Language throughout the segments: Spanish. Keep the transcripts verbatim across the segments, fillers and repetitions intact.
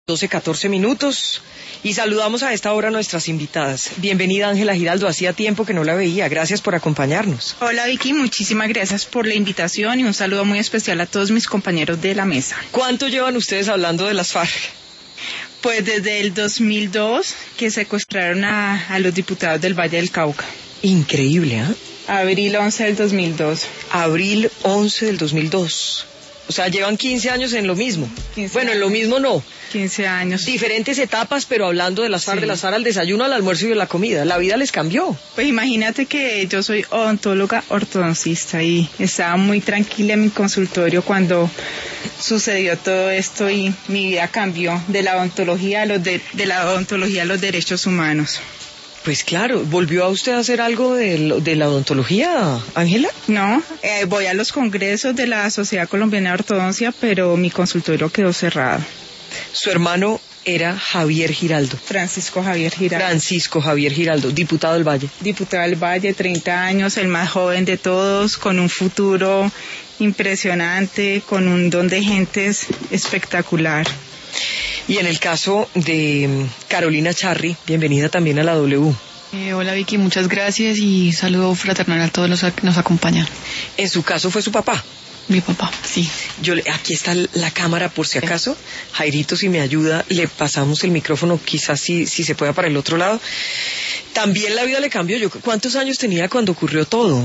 doce, catorce minutos y saludamos a esta hora a nuestras invitadas. Bienvenida Ángela Giraldo, hacía tiempo que no la veía, gracias por acompañarnos. Hola Vicky, muchísimas gracias por la invitación y un saludo muy especial a todos mis compañeros de la mesa. ¿Cuánto llevan ustedes hablando de las FARC? Pues desde el dos mil dos que secuestraron a, a los diputados del Valle del Cauca. Increíble, ¿eh? Abril once del dos mil dos. Abril once del dos mil dos. O sea, llevan quince años en lo mismo. Bueno, en lo mismo no. quince años. Diferentes etapas, pero hablando de las FARC, Sí. de las FARC al desayuno, al almuerzo y a la comida. La vida les cambió. Pues imagínate que yo soy odontóloga ortodoncista y estaba muy tranquila en mi consultorio cuando sucedió todo esto y mi vida cambió de la odontología a los de, de la odontología a los derechos humanos. Pues claro, ¿volvió a usted a hacer algo de, lo- de la odontología, Ángela? No, eh, voy a los congresos de la Sociedad Colombiana de Ortodoncia, pero mi consultorio quedó cerrado. Su hermano era Javier Giraldo. Francisco Javier Giraldo. Francisco Javier Giraldo, diputado del Valle. Diputado del Valle, treinta años, el más joven de todos, con un futuro impresionante, con un don de gentes espectacular. Y en el caso de mm, Carolina Charri, bienvenida también a la W. Eh, hola Vicky, muchas gracias y saludo fraternal a todos los que nos acompañan. En su caso fue su papá. Mi papá, sí. Yo le- aquí está la cámara por si acaso. Jairito, si me ayuda, le pasamos el micrófono, quizás si, si se pueda para el otro lado. También la vida le cambió. Yo, ¿cuántos años tenía cuando ocurrió todo?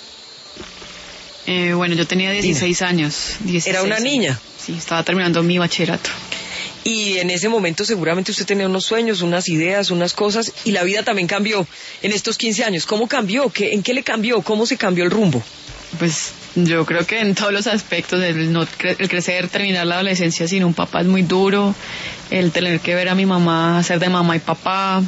Eh, bueno, yo tenía dieciséis años. dieciséis. Era una niña. Sí, estaba terminando mi bachillerato. Y en ese momento seguramente usted tenía unos sueños, unas ideas, unas cosas, y la vida también cambió en estos quince años. ¿Cómo cambió? ¿Qué, ¿En qué le cambió? ¿Cómo se cambió el rumbo? Pues yo creo que en todos los aspectos, el, no cre- el crecer, terminar la adolescencia sin un papá es muy duro, el tener que ver a mi mamá ser de mamá y papá,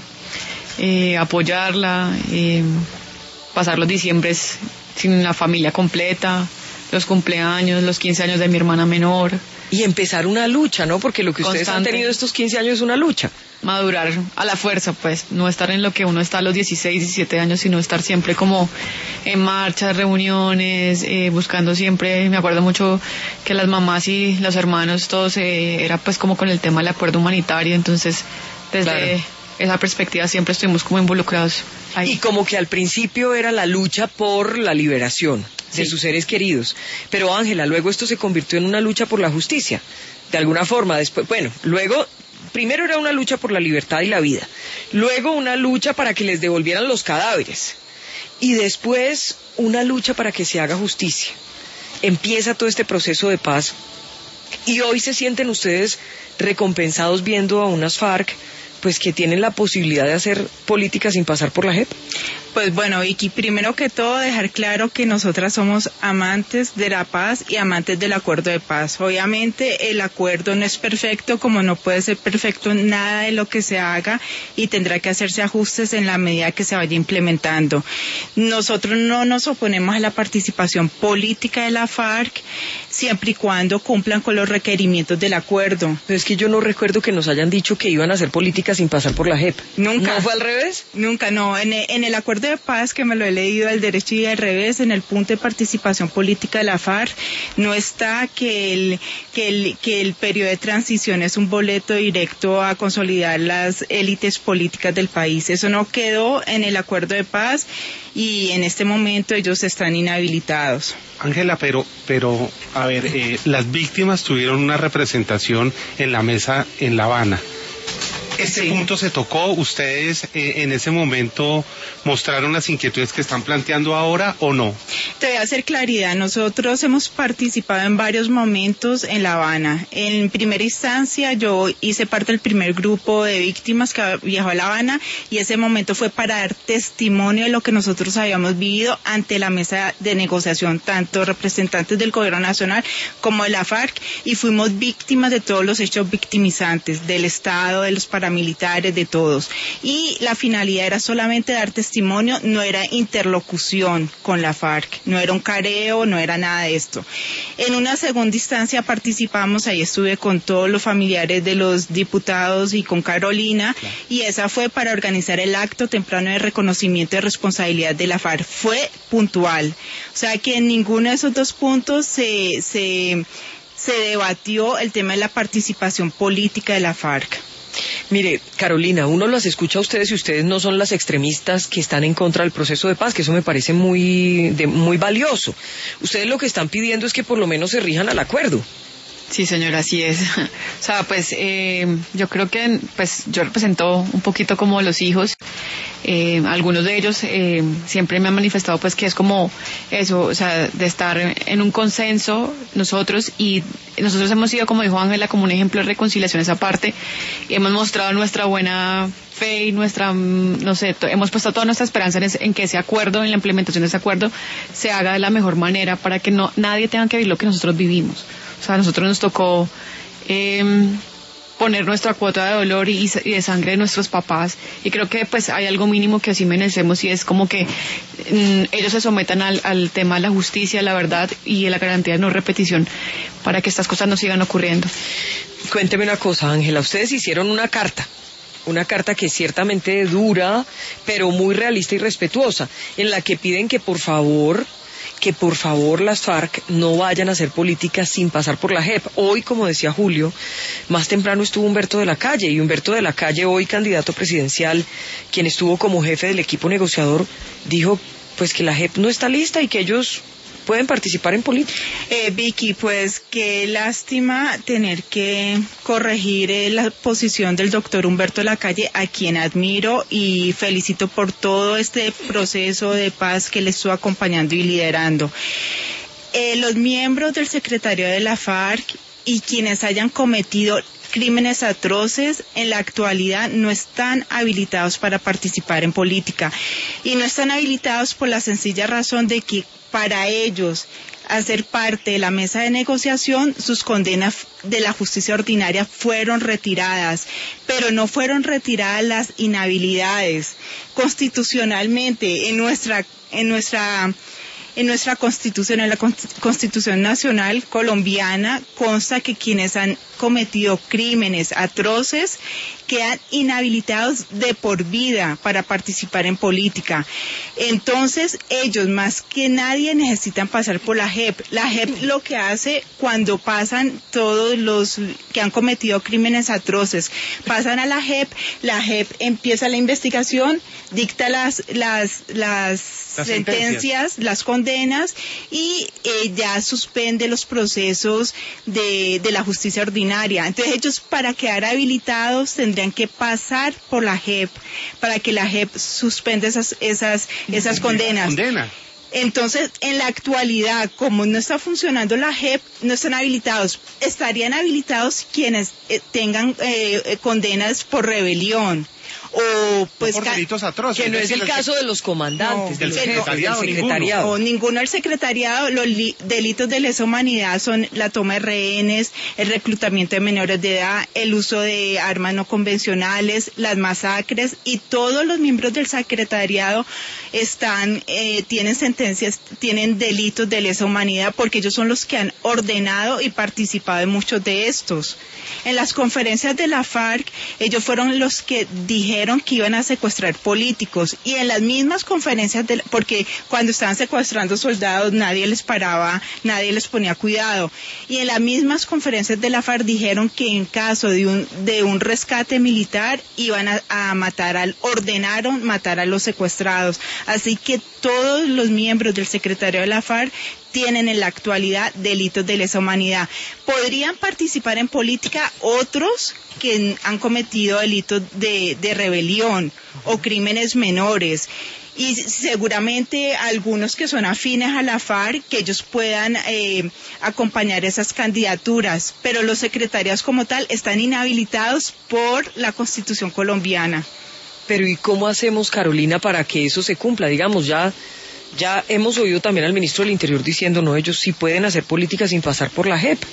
eh, apoyarla, eh, pasar los diciembres sin la familia completa, los cumpleaños, los quince años de mi hermana menor, Y empezar una lucha, ¿no? Porque lo que ustedes Constante. han tenido estos quince años es una lucha. madurar a la fuerza, pues, no estar en lo que uno está a los dieciséis, diecisiete años, sino estar siempre como en marchas, reuniones, eh, buscando siempre, me acuerdo mucho que las mamás y los hermanos, todos, eh, era pues como con el tema del acuerdo humanitario, entonces, desde Claro. esa perspectiva siempre estuvimos como involucrados ahí. Y como que al principio era la lucha por la liberación de Sí. sus seres queridos. Pero Ángela, luego esto se convirtió en una lucha por la justicia. De alguna forma, después, bueno, luego, primero era una lucha por la libertad y la vida. Luego una lucha para que les devolvieran los cadáveres. Y después una lucha para que se haga justicia. Empieza todo este proceso de paz. Y hoy se sienten ustedes recompensados viendo a unas FARC pues que tienen la posibilidad de hacer política sin pasar por la J E P. Pues bueno, Vicky, primero que todo dejar claro que nosotras somos amantes de la paz y amantes del acuerdo de paz. Obviamente el acuerdo no es perfecto, como no puede ser perfecto nada de lo que se haga y tendrá que hacerse ajustes en la medida que se vaya implementando. Nosotros no nos oponemos a la participación política de la FARC siempre y cuando cumplan con los requerimientos del acuerdo. Pero es que yo no recuerdo que nos hayan dicho que iban a hacer política sin pasar por la J E P. Nunca. ¿No fue al revés? Nunca, no. En el, en el acuerdo de paz, que me lo he leído al derecho y al revés, en el punto de participación política de la FARC, no está que el, que el, que el periodo de transición es un boleto directo a consolidar las élites políticas del país. Eso no quedó en el acuerdo de paz y en este momento ellos están inhabilitados. Ángela, pero, pero, a ver, eh, las víctimas tuvieron una representación en la mesa en La Habana. Este Sí. punto se tocó, ¿ustedes eh, en ese momento mostraron las inquietudes que están planteando ahora o no? Te voy a hacer claridad, nosotros hemos participado en varios momentos en La Habana. En primera instancia yo hice parte del primer grupo de víctimas que viajó a La Habana y ese momento fue para dar testimonio de lo que nosotros habíamos vivido ante la mesa de negociación, tanto representantes del gobierno nacional como de la FARC, y fuimos víctimas de todos los hechos victimizantes, del Estado, de los paramilitares, de todos. Y la finalidad era solamente dar testimonio, no era interlocución con la FARC, no era un careo, no era nada de esto. En una segunda instancia participamos, ahí estuve con todos los familiares de los diputados y con Carolina, claro. Y esa fue para organizar el acto temprano de reconocimiento de responsabilidad de la FARC. Fue puntual, o sea que en ninguno de esos dos puntos se... se se debatió el tema de la participación política de la FARC. Mire, Carolina, uno las escucha a ustedes y ustedes no son las extremistas que están en contra del proceso de paz, que eso me parece muy, de, muy valioso. Ustedes lo que están pidiendo es que por lo menos se rijan al acuerdo. Sí, señora, así es. O sea, pues eh, yo creo que pues yo represento un poquito como los hijos. Eh, algunos de ellos eh, siempre me han manifestado pues que es como eso, o sea, de estar en un consenso nosotros, y nosotros hemos sido, como dijo Ángela, como un ejemplo de reconciliación esa parte, y hemos mostrado nuestra buena fe y nuestra, no sé, to- hemos puesto toda nuestra esperanza en, ese, en que ese acuerdo, en la implementación de ese acuerdo, se haga de la mejor manera para que no nadie tenga que vivir lo que nosotros vivimos. O sea, a nosotros nos tocó eh, poner nuestra cuota de dolor y, y de sangre de nuestros papás, y creo que pues hay algo mínimo que así merecemos, y es como que mm, ellos se sometan al, al tema de la justicia, la verdad y la garantía de no repetición, para que estas cosas no sigan ocurriendo. Cuénteme una cosa, Ángela, ustedes hicieron una carta, una carta que es ciertamente dura, pero muy realista y respetuosa, en la que piden que por favor... que por favor las FARC no vayan a hacer política sin pasar por la J E P. Hoy, como decía Julio, más temprano estuvo Humberto de la Calle, y Humberto de la Calle, hoy candidato presidencial, quien estuvo como jefe del equipo negociador, dijo pues que la J E P no está lista y que ellos pueden participar en política. Eh, Vicky, pues qué lástima tener que corregir eh, la posición del doctor Humberto de la Calle, a quien admiro y felicito por todo este proceso de paz que le estuvo acompañando y liderando. Eh, los miembros del secretariado de la FARC y quienes hayan cometido crímenes atroces en la actualidad no están habilitados para participar en política, y no están habilitados por la sencilla razón de que para ellos hacer parte de la mesa de negociación, sus condenas de la justicia ordinaria fueron retiradas, pero no fueron retiradas las inhabilidades. Constitucionalmente, en nuestra, en nuestra En nuestra Constitución, en la Constitución Nacional Colombiana, consta que quienes han cometido crímenes atroces quedan inhabilitados de por vida para participar en política. Entonces, ellos más que nadie necesitan pasar por la J E P. La J E P lo que hace cuando pasan todos los que han cometido crímenes atroces, pasan a la J E P, la J E P empieza la investigación, dicta las, las, las, las sentencias, sentencias, las condenas, y eh, ya suspende los procesos de, de la justicia ordinaria. Entonces ellos, para quedar habilitados, tendrían que pasar por la J E P, para que la J E P suspenda esas, esas, esas condenas. Condena. Entonces, en la actualidad, como no está funcionando la J E P, no están habilitados. Estarían habilitados quienes eh, tengan eh, condenas por rebelión, o pues no por delitos atroces, que no es el caso de los comandantes, no, del secretariado, del secretariado. O ninguno del secretariado. Los li- delitos de lesa humanidad son la toma de rehenes, el reclutamiento de menores de edad, el uso de armas no convencionales, las masacres, y todos los miembros del secretariado están eh, tienen sentencias, tienen delitos de lesa humanidad, porque ellos son los que han ordenado y participado en muchos de estos. En las conferencias de la FARC, ellos fueron los que dijeron que iban a secuestrar políticos, y en las mismas conferencias, de, porque cuando estaban secuestrando soldados nadie les paraba, nadie les ponía cuidado, y en las mismas conferencias de la FARC dijeron que en caso de un, de un rescate militar iban a, a matar al, ordenaron matar a los secuestrados. Así que todos los miembros del secretariado de la FARC tienen en la actualidad delitos de lesa humanidad. Podrían participar en política otros que han cometido delitos de, de rebelión o crímenes menores, y seguramente algunos que son afines a la FARC, que ellos puedan eh, acompañar esas candidaturas, pero los secretariados como tal están inhabilitados por la Constitución colombiana. Pero ¿y cómo hacemos, Carolina, para que eso se cumpla? Digamos, ya... Ya hemos oído también al ministro del Interior diciendo, no, ellos sí pueden hacer política sin pasar por la J E P.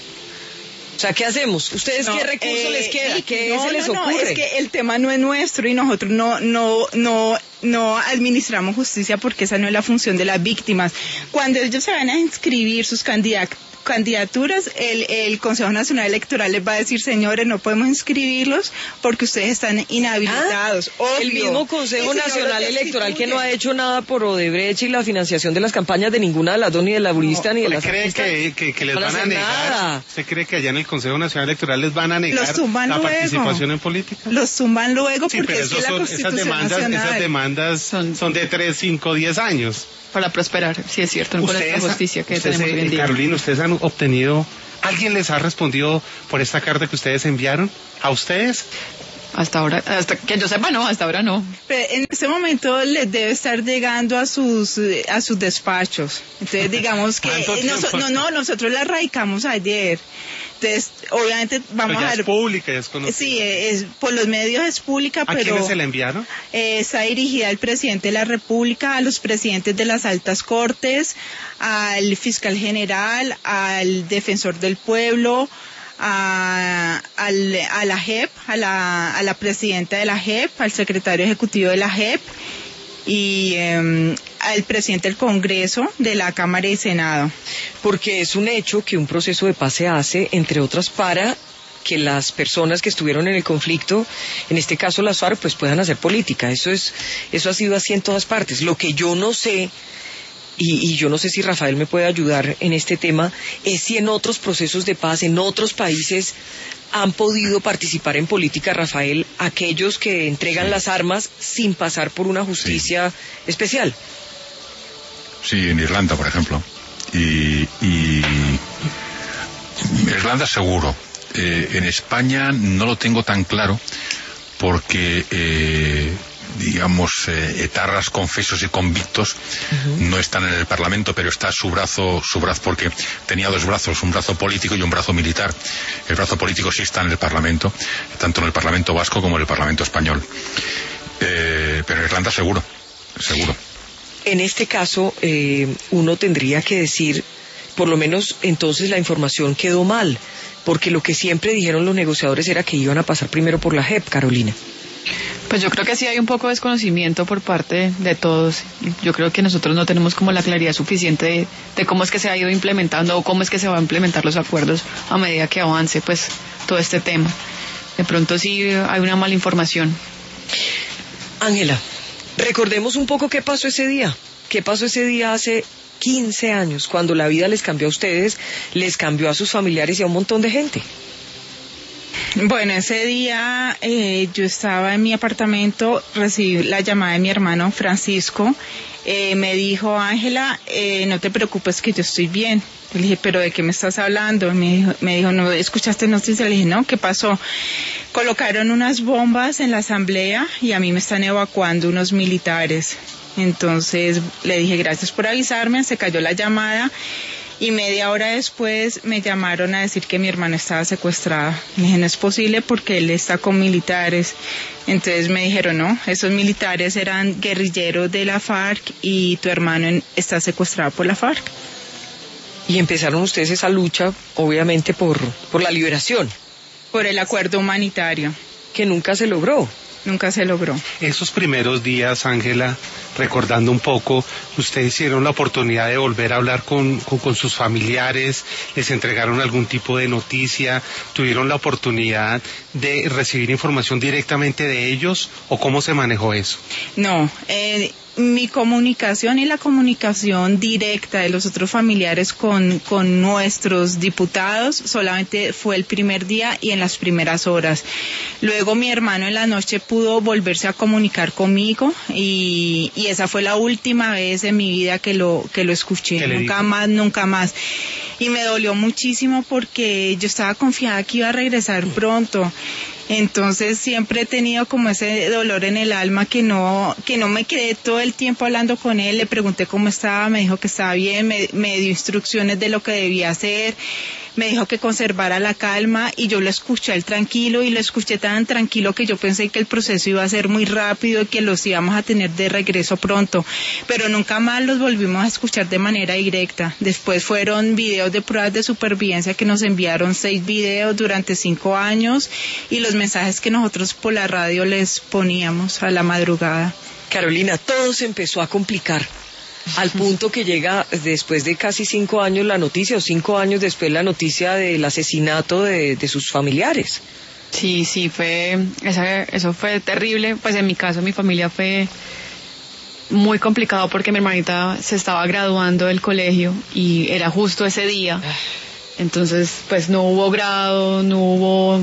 O sea, ¿qué hacemos? ¿Ustedes no, qué recurso eh, les queda? Y, ¿Qué no, se les no, ocurre? No, es que el tema no es nuestro, y nosotros no, no, no, no administramos justicia, porque esa no es la función de las víctimas. Cuando ellos se van a inscribir sus candidatos, candidaturas, el, el Consejo Nacional Electoral les va a decir, señores, no podemos inscribirlos porque ustedes están inhabilitados. ¿Ah? El mismo Consejo Nacional Electoral que no ha hecho nada por Odebrecht y la financiación de las campañas de ninguna de las dos, ni de la burista no, ni de la cree que, que, que les van a negar? Nada. ¿Usted cree que allá en el Consejo Nacional Electoral les van a negar la luego. participación en política? Los tumban luego sí, porque pero es que son, la Constitución esas demandas, Nacional. esas demandas son, son de tres, cinco, diez años. Para prosperar, sí es cierto, con esta justicia que tenemos hoy en día. Carolina, ¿ustedes han obtenido, alguien les ha respondido por esta carta que ustedes enviaron a ustedes? Hasta ahora, hasta que yo sepa, no, hasta ahora no. Pero en este momento les debe estar llegando a sus a sus despachos. Entonces, digamos que nos, no, no, nosotros la radicamos ayer. Entonces, obviamente vamos pero ya a ver. Es pública, ya es conocida. Sí, es, por los medios es pública, ¿A pero. ¿A quiénes se la enviaron? Eh, está dirigida al presidente de la República, a los presidentes de las altas cortes, al fiscal general, al defensor del pueblo. A, al, a la J E P, a la, a la presidenta de la J E P, al secretario ejecutivo de la J E P y eh, al presidente del Congreso, de la Cámara y Senado. Porque es un hecho que un proceso de paz se hace, entre otras, para que las personas que estuvieron en el conflicto, en este caso las FARC, pues puedan hacer política. Eso es, eso ha sido así en todas partes. Lo que yo no sé, Y, y yo no sé si Rafael me puede ayudar en este tema, es si en otros procesos de paz, en otros países, han podido participar en política, Rafael, aquellos que entregan sí. las armas sin pasar por una justicia sí. especial. Sí, en Irlanda, por ejemplo. Y, y Irlanda seguro. Eh, en España no lo tengo tan claro porque... Eh, digamos, eh, etarras, confesos y convictos uh-huh. no están en el Parlamento, pero está su brazo, su brazo, porque tenía dos brazos, un brazo político y un brazo militar. El brazo político sí está en el Parlamento, tanto en el Parlamento vasco como en el Parlamento español. Eh, pero en Irlanda seguro, seguro. En este caso, eh, uno tendría que decir, por lo menos entonces la información quedó mal, porque lo que siempre dijeron los negociadores era que iban a pasar primero por la J E P, Carolina. Pues yo creo que sí hay un poco de desconocimiento por parte de todos. Yo creo que nosotros no tenemos como la claridad suficiente de, de cómo es que se ha ido implementando o cómo es que se va a implementar los acuerdos a medida que avance pues todo este tema. De pronto sí hay una mala información. Ángela, recordemos un poco qué pasó ese día. ¿Qué pasó ese día hace quince años, cuando la vida les cambió a ustedes, les cambió a sus familiares y a un montón de gente? Bueno, ese día eh, yo estaba en mi apartamento, recibí la llamada de mi hermano Francisco, eh, me dijo, Ángela, eh, no te preocupes que yo estoy bien. Le dije, ¿pero de qué me estás hablando? Me dijo, me dijo ¿no escuchaste noticias? Le dije, no, ¿qué pasó? Colocaron unas bombas en la asamblea y a mí me están evacuando unos militares. Entonces le dije, gracias por avisarme, se cayó la llamada. Y media hora después me llamaron a decir que mi hermano estaba secuestrado. Me dije, no es posible porque él está con militares. Entonces me dijeron, no, esos militares eran guerrilleros de la FARC y tu hermano en, está secuestrado por la FARC. Y empezaron ustedes esa lucha, obviamente, por, por la liberación. Por el acuerdo humanitario. Que nunca se logró. Nunca se logró. Esos primeros días, Ángela, recordando un poco, ustedes hicieron la oportunidad de volver a hablar con, con, con sus familiares, les entregaron algún tipo de noticia, tuvieron la oportunidad de recibir información directamente de ellos, ¿o cómo se manejó eso? No, eh, mi comunicación y la comunicación directa de los otros familiares con, con nuestros diputados solamente fue el primer día y en las primeras horas. Luego mi hermano en la noche pudo volverse a comunicar conmigo y, y esa fue la última vez en mi vida que lo, que lo escuché. Nunca más, nunca más. Y me dolió muchísimo porque yo estaba confiada que iba a regresar pronto. Entonces siempre he tenido como ese dolor en el alma que no que no me quedé todo el tiempo hablando con él. Le pregunté cómo estaba, me dijo que estaba bien, me, me dio instrucciones de lo que debía hacer, me dijo que conservara la calma y yo lo escuché él tranquilo y lo escuché tan tranquilo que yo pensé que el proceso iba a ser muy rápido y que los íbamos a tener de regreso pronto, pero nunca más los volvimos a escuchar de manera directa. Después fueron videos de pruebas de supervivencia que nos enviaron seis videos durante cinco años y los mensajes que nosotros por la radio les poníamos a la madrugada. Carolina, todo se empezó a complicar al punto que llega después de casi cinco años la noticia, o cinco años después la noticia del asesinato de, de sus familiares. Sí, sí, fue, esa, eso fue terrible. Pues en mi caso, mi familia fue muy complicado porque mi hermanita se estaba graduando del colegio y era justo ese día. Entonces, pues no hubo grado, no hubo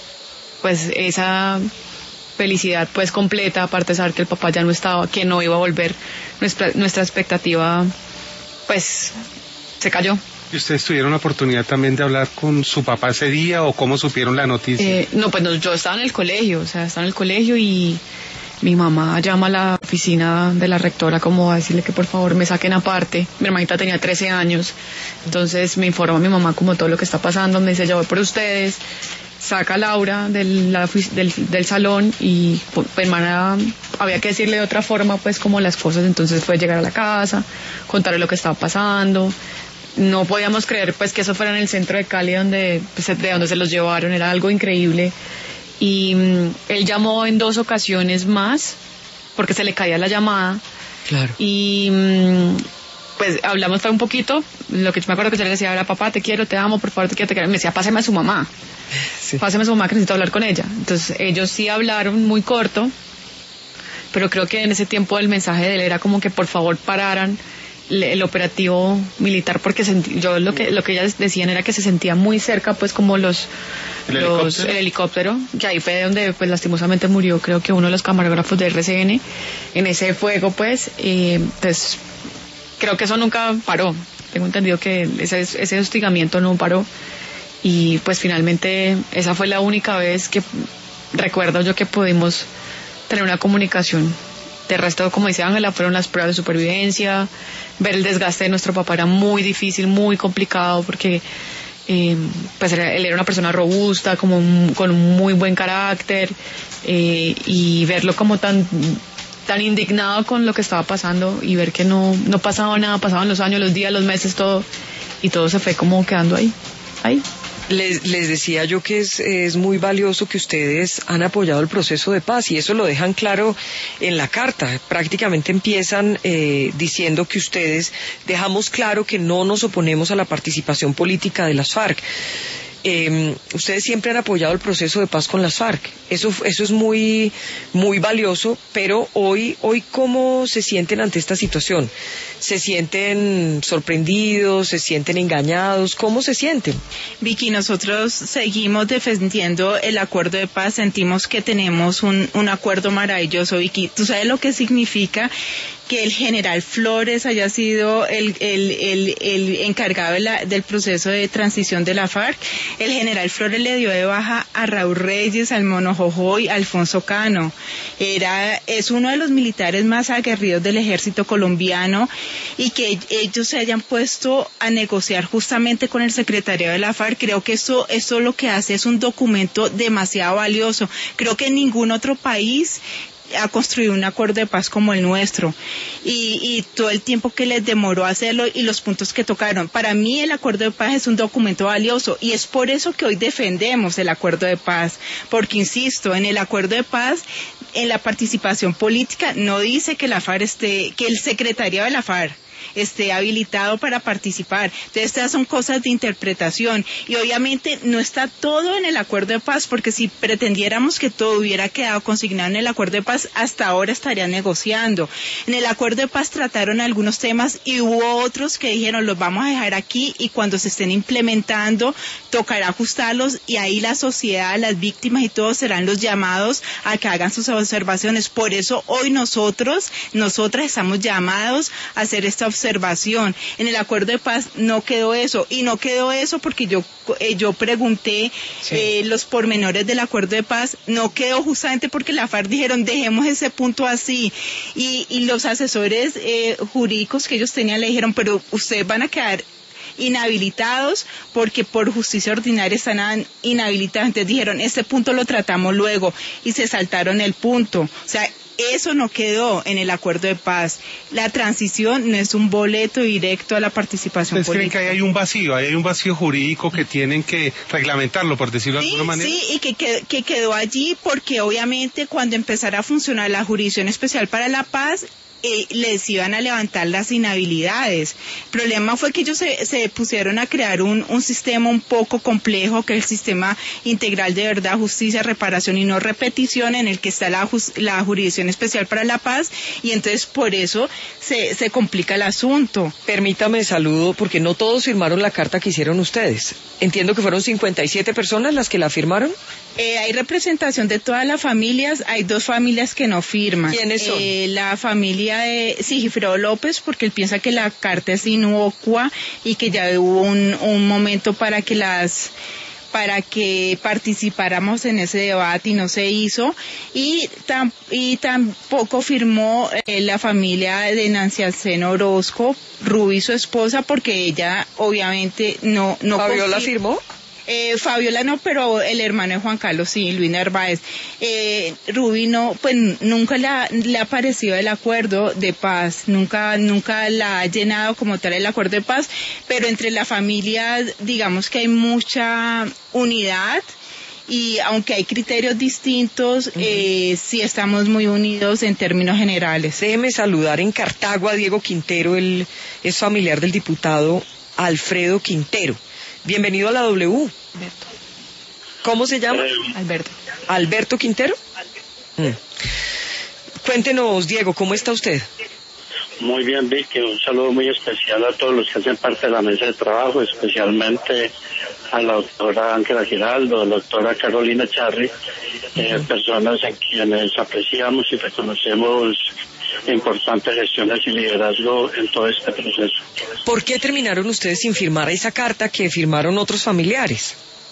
pues esa felicidad pues completa, aparte de saber que el papá ya no estaba, que no iba a volver. Nuestra, nuestra expectativa pues se cayó. ¿Y ustedes tuvieron la oportunidad también de hablar con su papá ese día o cómo supieron la noticia? Eh, no, pues no, yo estaba en el colegio, o sea, estaba en el colegio y mi mamá llama a la oficina de la rectora como a decirle que por favor me saquen aparte. Mi hermanita tenía trece años, entonces me informa mi mamá como todo lo que está pasando, me dice yo voy por ustedes, saca a Laura del, la, del, del salón y pues, mi hermana había que decirle de otra forma pues como las cosas, entonces fue llegar a la casa, contarle lo que estaba pasando. No podíamos creer pues que eso fuera en el centro de Cali donde, pues, de donde se los llevaron, era algo increíble. Y um, él llamó en dos ocasiones más porque se le caía la llamada. Claro. Y um, pues hablamos fue un poquito, lo que yo me acuerdo que yo le decía era papá te quiero, te amo, por favor te quiero, te quiero. Me decía pásame a su mamá, sí. Pásame a su mamá que necesito hablar con ella. Entonces ellos sí hablaron muy corto, pero creo que en ese tiempo el mensaje de él era como que por favor pararan el operativo militar porque sentí, yo lo que lo que ellas decían era que se sentía muy cerca pues como los ¿El, los, helicóptero? el helicóptero que ahí fue donde pues lastimosamente murió creo que uno de los camarógrafos de R C N en ese fuego pues eh, entonces creo que eso nunca paró, tengo entendido que ese, ese hostigamiento no paró y pues finalmente esa fue la única vez que recuerdo yo que pudimos tener una comunicación. De resto, como dice Ángela, fueron las pruebas de supervivencia, ver el desgaste de nuestro papá era muy difícil, muy complicado, porque eh, pues era, él era una persona robusta, como un, con un muy buen carácter, eh, y verlo como tan tan indignado con lo que estaba pasando y ver que no, no pasaba nada, pasaban los años, los días, los meses, todo, y todo se fue como quedando ahí, ahí. Les, les decía yo que es, es muy valioso que ustedes han apoyado el proceso de paz y eso lo dejan claro en la carta. Prácticamente empiezan eh, diciendo que ustedes dejamos claro que no nos oponemos a la participación política de las FARC. Eh, ustedes siempre han apoyado el proceso de paz con las FARC. Eso, eso es muy, muy valioso, pero hoy, hoy ¿cómo se sienten ante esta situación? ¿Se sienten sorprendidos? ¿Se sienten engañados? ¿Cómo se sienten? Vicky, nosotros seguimos defendiendo el acuerdo de paz, sentimos que tenemos un, un acuerdo maravilloso. Vicky, ¿tú sabes lo que significa que el general Flores haya sido el, el, el, el encargado de la, del proceso de transición de la FARC? El general Flores le dio de baja a Raúl Reyes, al Mono Jojoy, a Alfonso Cano. Era, es uno de los militares más aguerridos del ejército colombiano y que ellos se hayan puesto a negociar justamente con el secretario de la FARC. Creo que eso, eso lo que hace es un documento demasiado valioso. Creo que en ningún otro país ha construido un acuerdo de paz como el nuestro y, y todo el tiempo que les demoró hacerlo y los puntos que tocaron. Para mí el acuerdo de paz es un documento valioso y es por eso que hoy defendemos el acuerdo de paz, porque insisto, en el acuerdo de paz, en la participación política no dice que la FARC esté, que el secretariado de la FARC esté habilitado para participar. Entonces estas son cosas de interpretación y obviamente no está todo en el acuerdo de paz, porque si pretendiéramos que todo hubiera quedado consignado en el acuerdo de paz, hasta ahora estaría negociando. En el acuerdo de paz trataron algunos temas y hubo otros que dijeron los vamos a dejar aquí y cuando se estén implementando tocará ajustarlos y ahí la sociedad, las víctimas y todos serán los llamados a que hagan sus observaciones. Por eso hoy nosotros, nosotras estamos llamados a hacer esta observación. En el acuerdo de paz no quedó eso y no quedó eso porque yo eh, yo pregunté sí. eh, los pormenores del acuerdo de paz, no quedó justamente porque la FARC dijeron dejemos ese punto así y, y los asesores eh, jurídicos que ellos tenían le dijeron pero ustedes van a quedar inhabilitados porque por justicia ordinaria están inhabilitados. Entonces dijeron este punto lo tratamos luego y se saltaron el punto. O sea, eso no quedó en el acuerdo de paz. La transición no es un boleto directo a la participación ¿Ustedes política. creen que ahí hay un vacío, ahí hay un vacío jurídico que tienen que reglamentarlo, por decirlo de sí, alguna manera? Sí, y que, que, que quedó allí porque obviamente cuando empezara a funcionar la Jurisdicción Especial para la Paz, eh, les iban a levantar las inhabilidades. El problema fue que ellos se, se pusieron a crear un, un sistema un poco complejo, que es el sistema integral de verdad, justicia, reparación y no repetición, en el que está la, la Jurisdicción Especial para la Paz, y entonces por eso se, se complica el asunto. Permítame saludo, porque no todos firmaron la carta que hicieron ustedes. Entiendo que fueron cincuenta y siete personas las que la firmaron. Eh, hay representación de todas las familias, hay dos familias que no firman. ¿Quiénes son? Eh, la familia de Sigifredo López, porque él piensa que la carta es inocua y que ya hubo un, un momento para que las para que participáramos en ese debate y no se hizo, y, tam, y tampoco firmó eh, la familia de Nancy Alceno Orozco, Ruby su esposa, porque ella obviamente no... no ¿Fabiola firmó? Eh, Fabiola no, pero el hermano de Juan Carlos sí, Luis Narváez. Eh, Rubí no, pues nunca la, le ha parecido el acuerdo de paz, nunca, nunca la ha llenado como tal el acuerdo de paz, pero entre la familia, digamos que hay mucha unidad, y aunque hay criterios distintos, uh-huh. eh, sí estamos muy unidos en términos generales. Déjeme saludar en Cartago a Diego Quintero, él es familiar del diputado Alfredo Quintero. Bienvenido a la W. Alberto. ¿Cómo se llama? Eh, Alberto. ¿Alberto Quintero? Mm. Cuéntenos, Diego, ¿cómo está usted? Muy bien, Vicky. Un saludo muy especial a todos los que hacen parte de la mesa de trabajo, especialmente a la doctora Ángela Giraldo, a la doctora Carolina Charri, eh, personas en quienes apreciamos y reconocemos importantes gestiones y liderazgo en todo este proceso. ¿Por qué terminaron ustedes sin firmar esa carta que firmaron otros familiares?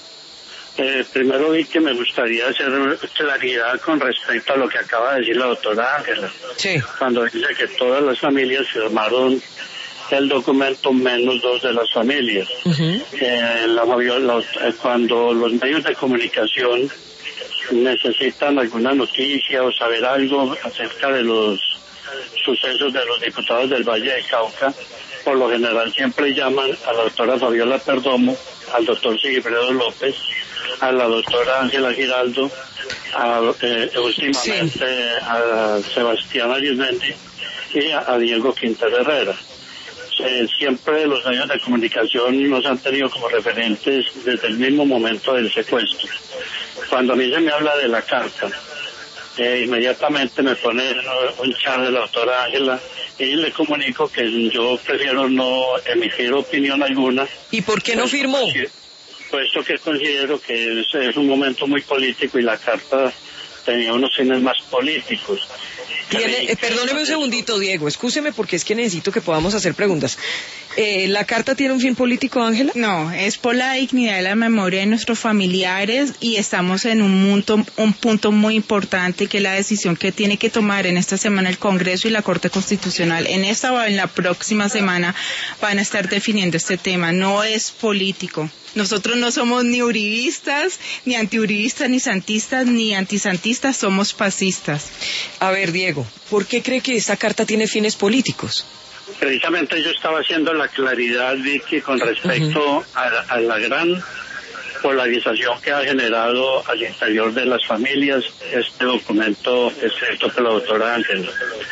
Eh, primero vi que me gustaría hacer claridad con respecto a lo que acaba de decir la doctora Ángela. Sí. Cuando dice que todas las familias firmaron el documento menos dos de las familias. Uh-huh. eh, la, la, cuando los medios de comunicación necesitan alguna noticia o saber algo acerca de los sucesos de los diputados del Valle de Cauca, por lo general siempre llaman a la doctora Fabiola Perdomo, al doctor Sigifredo López, a la doctora Ángela Giraldo, a, eh, últimamente sí. a Sebastián Arizmendi y a, a Diego Quintero Herrera. Eh, siempre los medios de comunicación nos han tenido como referentes desde el mismo momento del secuestro. Cuando a mí se me habla de la carta, eh, inmediatamente me pone un chat de la doctora Ángela y le comunico que yo prefiero no emitir opinión alguna. ¿Y por qué no firmó? Puesto que considero que es, es un momento muy político y la carta tenía unos fines más políticos. Tiene, eh, perdóneme un segundito, Diego, excúseme porque es que necesito que podamos hacer preguntas. Eh, ¿La carta tiene un fin político, Ángela? No, es por la dignidad y la memoria de nuestros familiares, y estamos en un punto, un punto muy importante, que es la decisión que tiene que tomar en esta semana el Congreso y la Corte Constitucional. En esta o en la próxima semana van a estar definiendo este tema. No es político. Nosotros no somos ni uribistas, ni antiuribistas, ni santistas, ni antisantistas, somos pasistas. A ver, Diego, ¿por qué cree que esta carta tiene fines políticos? Precisamente yo estaba haciendo la claridad, Vicky, con respecto uh-huh. a, a la gran polarización que ha generado al interior de las familias este documento escrito por la doctora Ángela.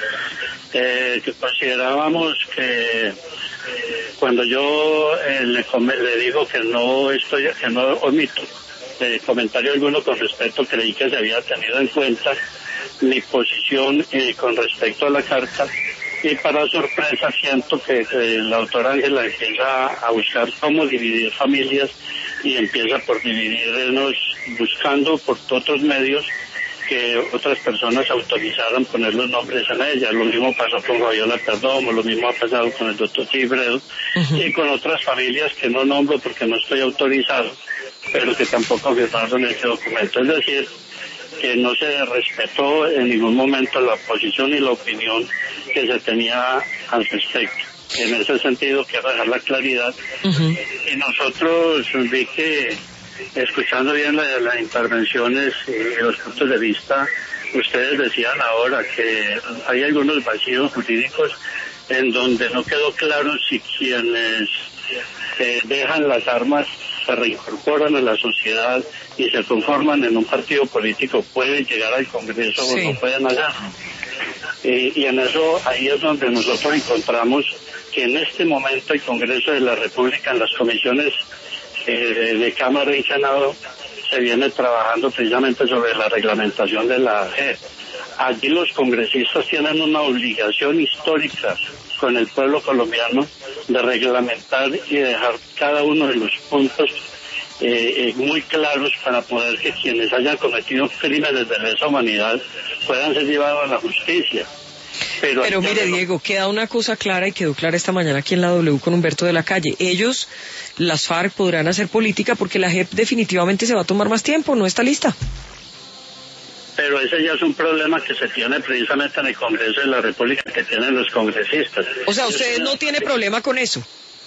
Eh, que considerábamos que cuando yo eh, le, come, le digo que no estoy, que no omito eh, comentario alguno con respecto, creí que se había tenido en cuenta mi posición eh, con respecto a la carta, y para sorpresa siento que eh, la doctora Ángela empieza a buscar cómo dividir familias y empieza por dividirnos buscando por otros medios que otras personas autorizaran poner los nombres en ella. Lo mismo pasó con Fabiola Perdomo, lo mismo ha pasado con el doctor Sigifredo uh-huh. y con otras familias que no nombro porque no estoy autorizado, pero que tampoco firmaron este documento. Es decir, que no se respetó en ningún momento la posición y la opinión que se tenía al respecto. En ese sentido, quiero dejar la claridad. Uh-huh. Y nosotros vi que, escuchando bien la, las intervenciones y los puntos de vista, ustedes decían ahora que hay algunos vacíos jurídicos en donde no quedó claro si quienes eh, dejan las armas se reincorporan a la sociedad y se conforman en un partido político pueden llegar al Congreso sí. o no pueden hacerlo. Eh, y en eso, ahí es donde nosotros encontramos que en este momento el Congreso de la República, en las comisiones eh, de Cámara y Senado, se viene trabajando precisamente sobre la reglamentación de la J E P. Allí los congresistas tienen una obligación histórica con el pueblo colombiano de reglamentar y dejar cada uno de los puntos eh, eh, muy claros para poder que quienes hayan cometido crímenes de lesa humanidad puedan ser llevados a la justicia. Pero, Pero mire, no... Diego, queda una cosa clara y quedó clara esta mañana aquí en la W con Humberto de la Calle. Ellos, las FARC, podrán hacer política porque la J E P definitivamente se va a tomar más tiempo, no está lista. Pero ese ya es un problema que se tiene precisamente en el Congreso de la República, que tienen los congresistas. O sea, ¿usted no tiene problema con eso?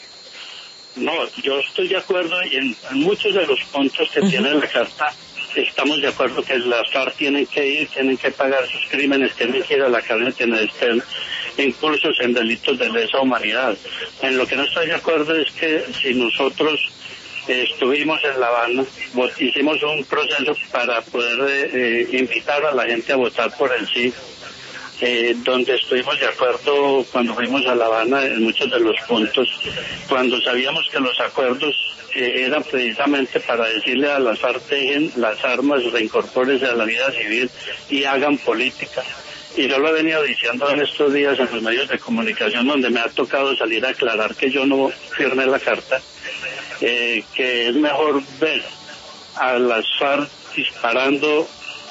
No, yo estoy de acuerdo en, en muchos de los puntos que uh-huh. tiene la Carta. Estamos de acuerdo que las FARC tienen que ir, tienen que pagar sus crímenes, tienen que ir a la cárcel, tienen que estar incursos en delitos de lesa humanidad. En lo que no estoy de acuerdo es que si nosotros estuvimos en La Habana, hicimos un proceso para poder eh, invitar a la gente a votar por el sí, eh, donde estuvimos de acuerdo cuando fuimos a La Habana en muchos de los puntos, cuando sabíamos que los acuerdos eh, eran precisamente para decirle a las FARC dejen las armas, reincorpórense a la vida civil y hagan política. Y yo lo he venido diciendo en estos días en los medios de comunicación, donde me ha tocado salir a aclarar que yo no firmé la carta, eh, que es mejor ver a las FARC disparando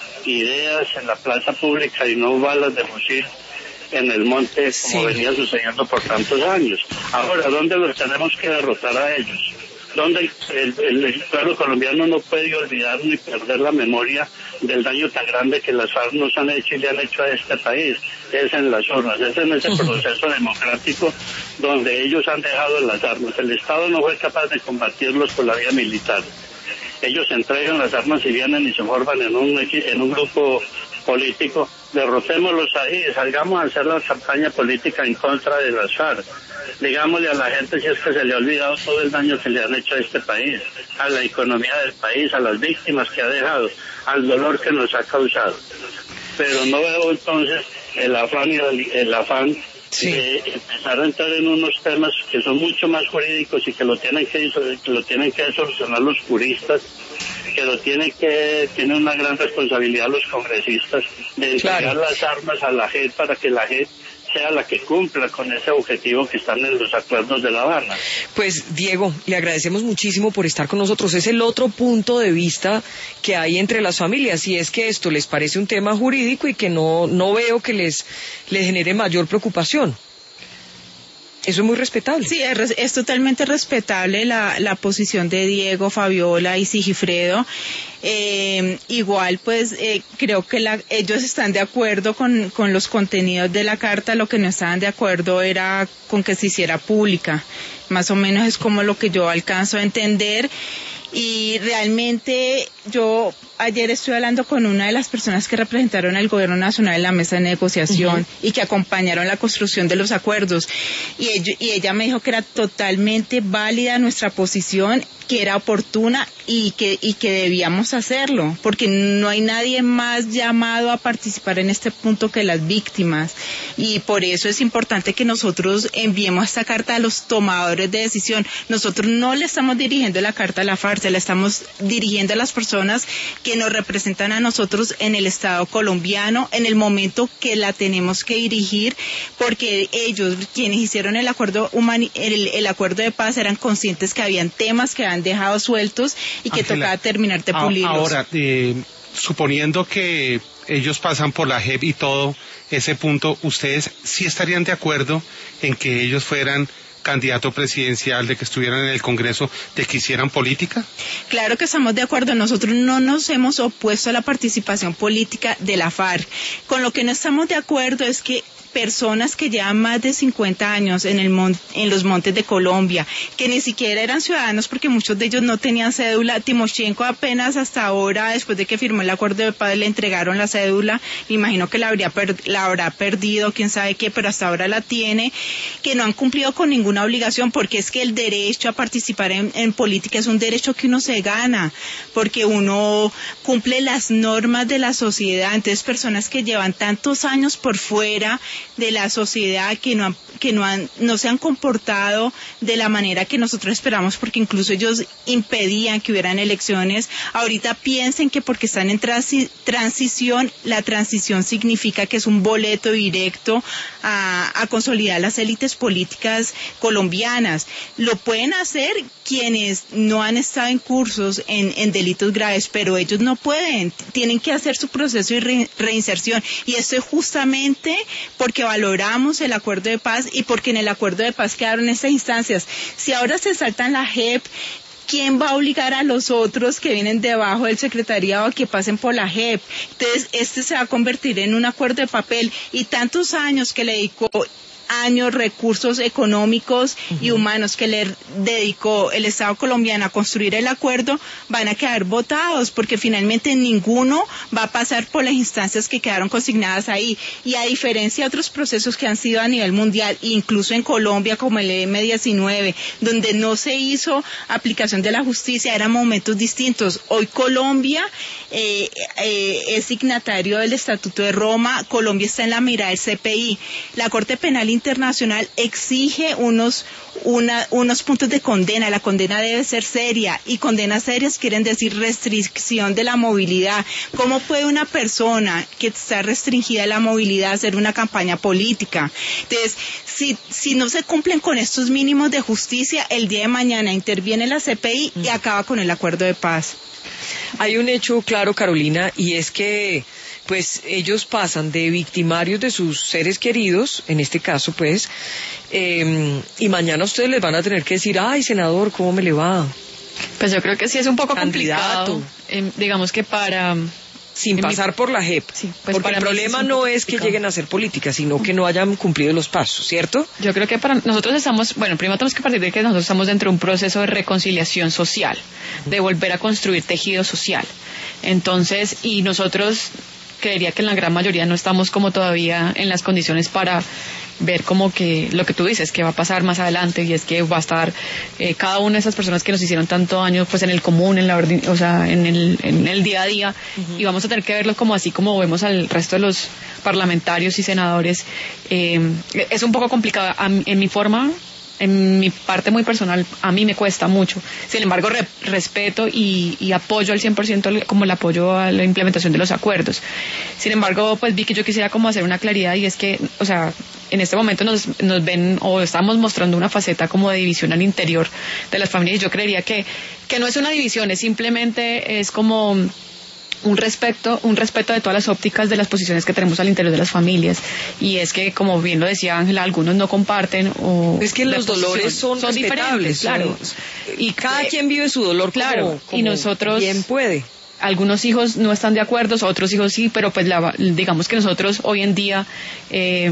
ideas en la plaza pública y no balas de fusil en el monte, como sí. venía sucediendo por tantos años. Ahora, ¿dónde los tenemos que derrotar a ellos? Donde el, el, el pueblo colombiano no puede olvidar ni perder la memoria del daño tan grande que las FARC nos han hecho y le han hecho a este país. Es en las urnas, es en ese proceso democrático donde ellos han dejado las armas. El Estado no fue capaz de combatirlos por la vía militar. Ellos entregan las armas y vienen y se forman en un, en un grupo político. Derrotémoslos ahí, salgamos a hacer la campaña política en contra de las FARC. Digámosle a la gente si es que se le ha olvidado todo el daño que le han hecho a este país, a la economía del país, a las víctimas que ha dejado, al dolor que nos ha causado. Pero no veo entonces el afán y el, el afán sí. de empezar a entrar en unos temas que son mucho más jurídicos y que lo tienen que, que lo tienen que solucionar los juristas, que lo tienen que tienen una gran responsabilidad los congresistas de entregar claro. las armas a la J E P para que la J E P sea la que cumpla con ese objetivo que están en los acuerdos de La Habana. Pues Diego, le agradecemos muchísimo por estar con nosotros. Es el otro punto de vista que hay entre las familias, y es que esto les parece un tema jurídico y que no, no veo que les, les genere mayor preocupación. Eso es muy respetable. Sí, es, es totalmente respetable la, la posición de Diego, Fabiola y Sigifredo. Eh, igual, pues, eh, creo que la, ellos están de acuerdo con, con los contenidos de la carta. Lo que no estaban de acuerdo era con que se hiciera pública. Más o menos es como lo que yo alcanzo a entender. Y realmente yo ayer estuve hablando con una de las personas que representaron al gobierno nacional en la mesa de negociación uh-huh. y que acompañaron la construcción de los acuerdos. Y, ello, y ella me dijo que era totalmente válida nuestra posición, que era oportuna y que, y que debíamos hacerlo, porque no hay nadie más llamado a participar en este punto que las víctimas. Y por eso es importante que nosotros enviemos esta carta a los tomadores de decisión. Nosotros no le estamos dirigiendo la carta a la FARC, se la estamos dirigiendo a las personas que nos representan a nosotros en el Estado colombiano, en el momento que la tenemos que dirigir, porque ellos, quienes hicieron el acuerdo humani- el, el acuerdo de paz, eran conscientes que habían temas que han dejado sueltos y que Ángela, tocaba terminar de pulirlos. Ahora, eh, suponiendo que ellos pasan por la J E P y todo ese punto, ¿ustedes sí estarían de acuerdo en que ellos fueran candidato presidencial, de que estuvieran en el Congreso, de que hicieran política? Claro que estamos de acuerdo. Nosotros no nos hemos opuesto a la participación política de la FARC. Con lo que no estamos de acuerdo es que personas que llevan más de cincuenta años en el mon- en los montes de Colombia, que ni siquiera eran ciudadanos porque muchos de ellos no tenían cédula. Timoshenko apenas hasta ahora, después de que firmó el acuerdo de paz, le entregaron la cédula. Me imagino que la, habría per- la habrá perdido, quién sabe qué, pero hasta ahora la tiene, que no han cumplido con ninguna ninguna obligación, porque es que el derecho a participar en, en política es un derecho que uno se gana, porque uno cumple las normas de la sociedad. Entonces, personas que llevan tantos años por fuera de la sociedad, que no han, que no han, no se han comportado de la manera que nosotros esperamos, porque incluso ellos impedían que hubieran elecciones, ahorita piensen que porque están en transi- transición, la transición significa que es un boleto directo a, a consolidar las élites políticas colombianas. Lo pueden hacer quienes no han estado en cursos en, en delitos graves, pero ellos no pueden, tienen que hacer su proceso de re, reinserción, y esto es justamente porque valoramos el acuerdo de paz y porque en el acuerdo de paz quedaron estas instancias. Si ahora se saltan la J E P, ¿quién va a obligar a los otros que vienen debajo del secretariado a que pasen por la J E P? Entonces, este se va a convertir en un acuerdo de papel, y tantos años que le dedicó años, recursos económicos uh-huh. y humanos que le dedicó el Estado colombiano a construir el acuerdo, van a quedar botados, porque finalmente ninguno va a pasar por las instancias que quedaron consignadas ahí. Y a diferencia de otros procesos que han sido a nivel mundial, incluso en Colombia, como el eme diecinueve, donde no se hizo aplicación de la justicia, eran momentos distintos. Hoy Colombia eh, eh, es signatario del Estatuto de Roma, Colombia está en la mira del ce pe i. La Corte Penal Internacional exige unos una, unos puntos de condena. La condena debe ser seria, y condenas serias quieren decir restricción de la movilidad. ¿Cómo puede una persona que está restringida la movilidad hacer una campaña política? Entonces, si, si no se cumplen con estos mínimos de justicia, el día de mañana interviene la ce pe i y acaba con el acuerdo de paz. Hay un hecho claro, Carolina, y es que pues ellos pasan de victimarios de sus seres queridos, en este caso pues, eh, y mañana ustedes les van a tener que decir, ay, senador, ¿cómo me le va? Pues yo creo que sí es un poco Candidato. complicado, eh, digamos que para... Sin pasar mi... por la J E P, sí, pues porque el problema es no es que lleguen a hacer política, sino que no hayan cumplido los pasos, ¿cierto? Yo creo que para nosotros estamos, bueno, primero tenemos que partir de que nosotros estamos dentro de un proceso de reconciliación social, de volver a construir tejido social. Entonces, y nosotros creería que en la gran mayoría no estamos como todavía en las condiciones para ver como que lo que tú dices que va a pasar más adelante, y es que va a estar eh, cada una de esas personas que nos hicieron tanto daño pues en el común, en la orden, o sea, en el, en el día a día, uh-huh. y vamos a tener que verlo como así como vemos al resto de los parlamentarios y senadores. Eh, es un poco complicado a, en mi forma. En mi parte muy personal, a mí me cuesta mucho. Sin embargo, re, respeto y, y apoyo al cien por ciento como el apoyo a la implementación de los acuerdos. Sin embargo, pues Vicky, yo quisiera como hacer una claridad, y es que, o sea, en este momento nos, nos ven o estamos mostrando una faceta como de división al interior de las familias. Yo creería que, que no es una división, es simplemente, es como un respeto, un respeto de todas las ópticas de las posiciones que tenemos al interior de las familias, y es que, como bien lo decía Ángela, algunos no comparten o es que los dolores son, son diferentes, claro, son, y cada eh, quien vive su dolor, claro, como, como y nosotros bien puede. Algunos hijos no están de acuerdo, otros hijos sí, pero pues la, digamos que nosotros hoy en día eh,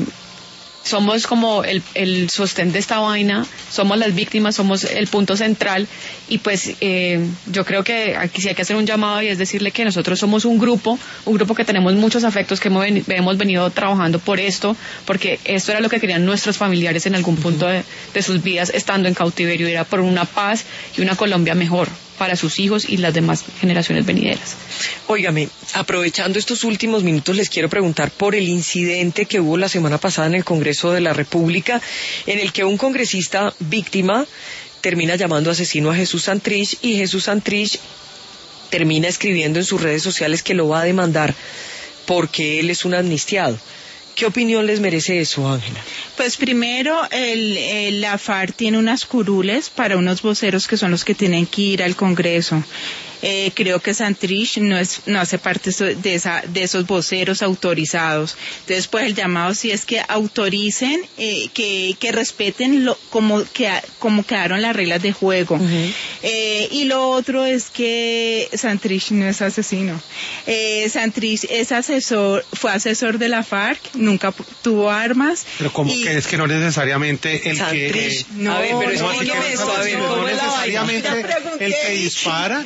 somos como el, el sostén de esta vaina, somos las víctimas, somos el punto central, y pues eh, yo creo que aquí sí hay que hacer un llamado, y es decirle que nosotros somos un grupo, un grupo que tenemos muchos afectos, que hemos, hemos venido trabajando por esto, porque esto era lo que querían nuestros familiares en algún punto de, de sus vidas estando en cautiverio, era por una paz y una Colombia mejor para sus hijos y las demás generaciones venideras. Óigame, aprovechando estos últimos minutos, les quiero preguntar por el incidente que hubo la semana pasada en el Congreso de la República, en el que un congresista víctima termina llamando asesino a Jesús Santrich, y Jesús Santrich termina escribiendo en sus redes sociales que lo va a demandar porque él es un amnistiado. ¿Qué opinión les merece eso, Ángela? Pues primero, el, el, la FARC tiene unas curules para unos voceros que son los que tienen que ir al Congreso. Eh, creo que Santrich no es, no hace parte de esa, de esos voceros autorizados. Entonces, pues el llamado sí es que autoricen, eh, que, que respeten lo, como, que, como quedaron las reglas de juego. Uh-huh. Eh, y lo otro es que Santrich no es asesino. Eh, Santrich es asesor, fue asesor de la FARC, nunca tuvo armas. Pero como y... que es que no necesariamente el Santrich, que... no, a ver, pero explíqueme no, eso, a ver, no, ¿cómo no es la vaina? necesariamente el que dispara, no, no, no.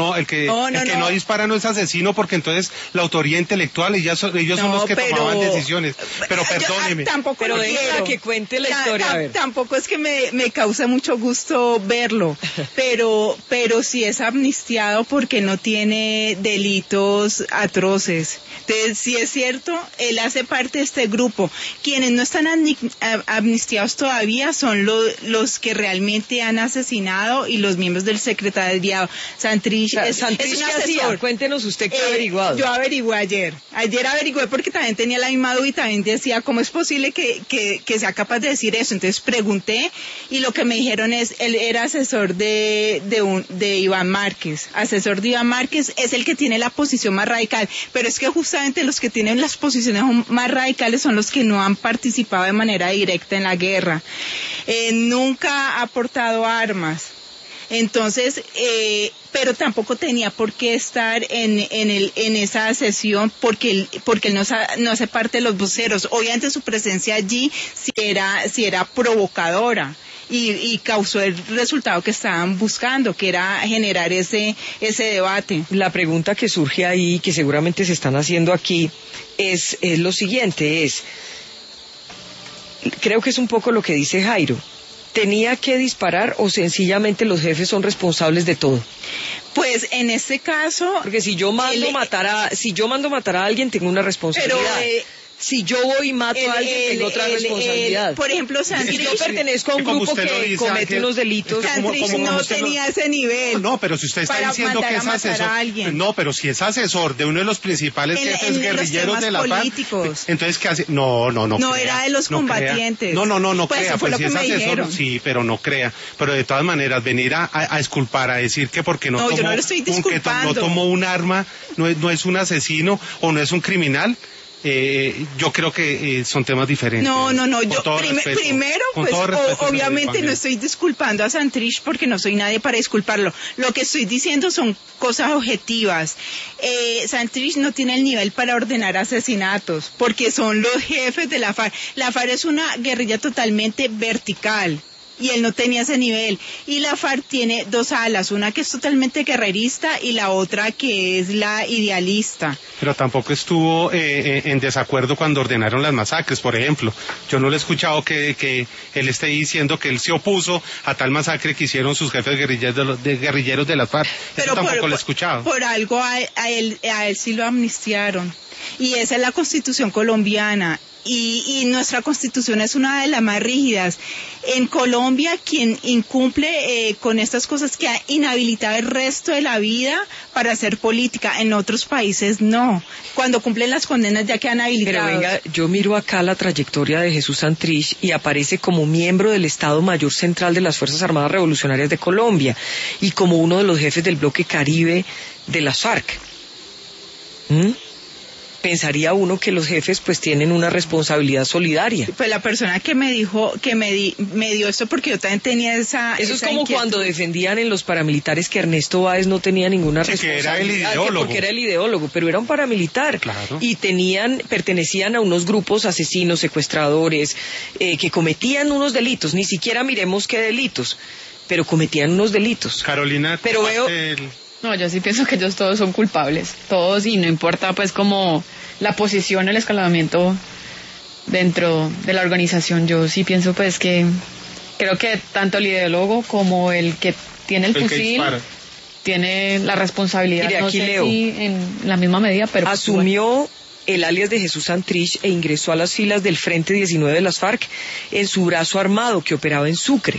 no, el que no, no, el que no. no dispara no es asesino, porque entonces la autoría intelectual, ellos son, ellos son No, los que pero- tomaban decisiones. Pero Yo, ah, perdóneme. tampoco Pero lo déjela quiero. que cuente la Ta- historia, ta- a ver. Tampoco es que me, me causa mucho gusto verlo, pero, pero sí es amnistiado porque no tiene delitos atroces. Entonces, sí es cierto, él hace parte de este grupo. Quienes no están amni- a- amnistiados todavía son lo- los que realmente han asesinado y los miembros del secretariado. Santrich es, Santrich, es un ¿qué hacía? asesor. Cuéntenos usted qué ha Eh, averiguado. Yo averigué ayer. Ayer averigué porque también tenía la misma duda y también decía, ¿cómo es posible que, que, que sea capaz de decir eso? Entonces pregunté y lo que me dijeron es, él era asesor de, de, un, de Iván Márquez. Asesor de Iván Márquez es el que tiene la posición más radical, pero es que justamente los que tienen las posiciones más radicales son los que no han participado de manera directa en la guerra. Eh, nunca ha aportado armas. Entonces, eh, pero tampoco tenía por qué estar en, en, el, en esa sesión porque él, porque él no, sa- no hace parte de los voceros. Obviamente su presencia allí sí era, sí era provocadora y, y causó el resultado que estaban buscando, que era generar ese, ese debate. La pregunta que surge ahí, que seguramente se están haciendo aquí, es, es lo siguiente, es, creo que es un poco lo que dice Jairo. ¿Tenía que disparar o sencillamente los jefes son responsables de todo? Pues en este caso... Porque si yo mando el- matar a, si yo mando matar a alguien, tengo una responsabilidad. Pero, eh, si yo voy y mato el- a alguien, el- tengo otra el- responsabilidad. el- por ejemplo, si Santrich... yo pertenezco a un Como grupo usted lo que dice, comete Ángel, unos delitos, es que como- Santrich como no usted lo- tenía ese nivel. No, pero si usted está para diciendo mandar que a es matar asesor, a alguien. no, pero si es asesor de uno de los principales En- jefes en los guerrilleros temas de la FARC, políticos. entonces ¿qué hace? No, no, no. No crea, era de los no crea. combatientes. No, no, no, no Pues crea, eso fue pues lo si que es me asesor, dijeron. sí, pero no crea. Pero de todas maneras, venir a, a, a exculpar, a decir que porque no No, yo tomó, no lo estoy un- que to- disculpando. no tomó un arma, no es, no es un asesino o no es un criminal. Eh, yo creo que eh, son temas diferentes. No, no, no, Con yo todo prime- respeto, primero, con pues todo respeto, o- señor obviamente Evangelio. no estoy disculpando a Santrich porque no soy nadie para disculparlo. Lo que estoy diciendo son cosas objetivas. Eh, Santrich no tiene el nivel para ordenar asesinatos porque son los jefes de la FARC. La FARC es una guerrilla totalmente vertical. Y él no tenía ese nivel. Y la FARC tiene dos alas, una que es totalmente guerrerista y la otra que es la idealista. Pero tampoco estuvo eh, eh, en desacuerdo cuando ordenaron las masacres, por ejemplo. Yo no le he escuchado que, que él esté diciendo que él se opuso a tal masacre que hicieron sus jefes guerrilleros de, los- de guerrilleros de las FARC. Eso tampoco por, lo he escuchado. Por algo a, a él, a él sí lo amnistiaron. Y esa es la constitución colombiana. Y, y nuestra constitución es una de las más rígidas. En Colombia, quien incumple eh, con estas cosas queda inhabilitado el resto de la vida para hacer política. En otros países no. Cuando cumplen las condenas ya quedan habilitados. Pero venga, yo miro acá la trayectoria de Jesús Santrich y aparece como miembro del Estado Mayor Central de las Fuerzas Armadas Revolucionarias de Colombia y como uno de los jefes del bloque Caribe de las FARC. ¿Mm? Pensaría uno que los jefes pues tienen una responsabilidad solidaria. Pues la persona que me dijo, que me, di, me dio esto porque yo también tenía esa Eso es esa como inquietud. cuando defendían en los paramilitares que Ernesto Báez no tenía ninguna Sí, que era responsabilidad. el que ideólogo. Porque era el ideólogo, pero era un paramilitar. Claro. Y tenían, pertenecían a unos grupos asesinos, secuestradores, eh, que cometían unos delitos, ni siquiera miremos qué delitos, pero cometían unos delitos. Carolina, Pero veo- el- No, yo sí pienso que ellos todos son culpables, todos, y no importa pues como la posición, el escalamiento dentro de la organización. Yo sí pienso pues que creo que tanto el ideólogo como el que tiene el, el que fusil dispara. tiene la responsabilidad. Mire, no aquí sé leo. si en la misma medida, pero pues, bueno. Asumió el alias de Jesús Santrich e ingresó a las filas del Frente diecinueve de las FARC en su brazo armado que operaba en Sucre.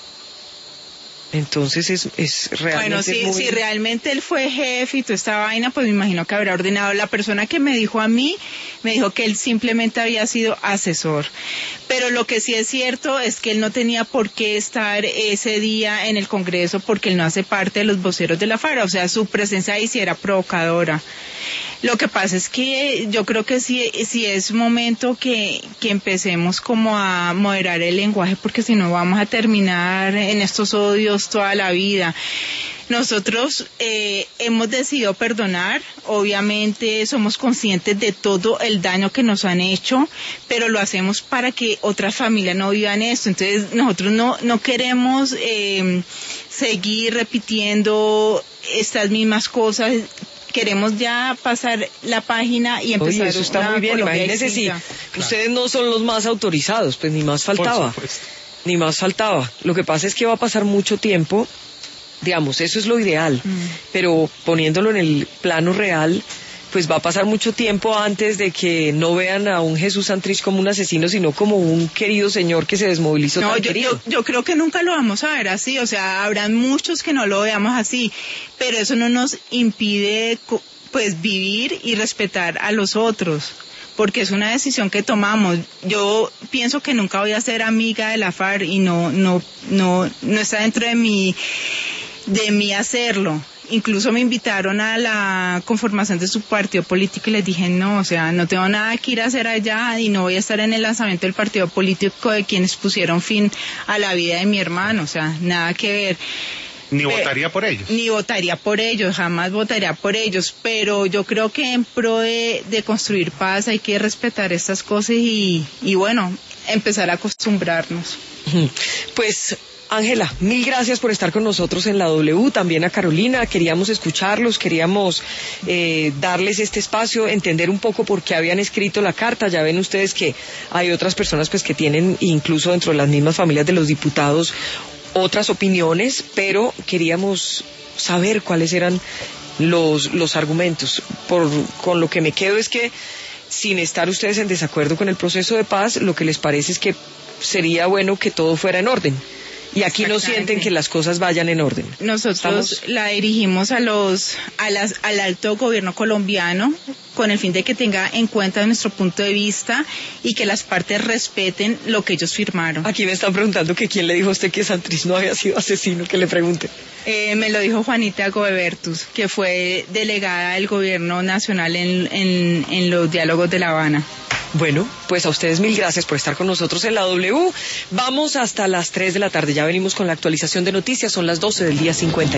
Entonces es, es realmente Bueno, si, muy... si realmente él fue jefe y toda esta vaina, pues me imagino que habrá ordenado. La persona que me dijo a mí, me dijo que él simplemente había sido asesor. Pero lo que sí es cierto es que él no tenía por qué estar ese día en el Congreso porque él no hace parte de los voceros de la FARC. O sea, su presencia ahí sí era provocadora. Lo que pasa es que yo creo que sí, sí es momento que, que empecemos como a moderar el lenguaje porque si no vamos a terminar en estos odios toda la vida. Nosotros eh, hemos decidido perdonar, obviamente somos conscientes de todo el daño que nos han hecho, pero lo hacemos para que otras familias no vivan esto. Entonces nosotros no, no queremos eh, seguir repitiendo estas mismas cosas. Queremos ya pasar la página y empezar. Oye, eso está una muy bien. Colombia Imagínese si distinta. ustedes no son los más autorizados, pues ni más faltaba. Ni más faltaba. Lo que pasa es que va a pasar mucho tiempo, digamos, eso es lo ideal, mm. pero poniéndolo en el plano real, pues va a pasar mucho tiempo antes de que no vean a un Jesús Santrich como un asesino, sino como un querido señor que se desmovilizó. No, tan yo, querido. yo, yo creo que nunca lo vamos a ver así, o sea, habrán muchos que no lo veamos así, pero eso no nos impide, pues, vivir y respetar a los otros, porque es una decisión que tomamos. Yo pienso que nunca voy a ser amiga de la FARC y no, no, no, no está dentro de mi, de mí hacerlo. Incluso me invitaron a la conformación de su partido político y les dije no, o sea, no tengo nada que ir a hacer allá y no voy a estar en el lanzamiento del partido político de quienes pusieron fin a la vida de mi hermano, o sea, nada que ver. Ni pero, votaría por ellos. Ni votaría por ellos, jamás votaría por ellos, pero yo creo que en pro de, de construir paz hay que respetar estas cosas y, y bueno, empezar a acostumbrarnos. Pues Ángela, mil gracias por estar con nosotros en la W, también a Carolina, queríamos escucharlos, queríamos eh, darles este espacio, entender un poco por qué habían escrito la carta. Ya ven ustedes que hay otras personas pues que tienen, incluso dentro de las mismas familias de los diputados, otras opiniones, pero queríamos saber cuáles eran los, los argumentos. Por, con lo que me quedo es que, sin estar ustedes en desacuerdo con el proceso de paz, lo que les parece es que sería bueno que todo fuera en orden. Y aquí no sienten que las cosas vayan en orden. Nosotros ¿Estamos? La dirigimos a los, a las, al alto gobierno colombiano con el fin de que tenga en cuenta nuestro punto de vista y que las partes respeten lo que ellos firmaron. Aquí me están preguntando que quién le dijo a usted que Santrich no había sido asesino, que le pregunte. Eh, me lo dijo Juanita Gobertus, que fue delegada del gobierno nacional en, en, en los diálogos de La Habana. Bueno, pues a ustedes mil gracias por estar con nosotros en la W. Vamos hasta las tres de la tarde, ya venimos con la actualización de noticias, son las doce del día cincuenta.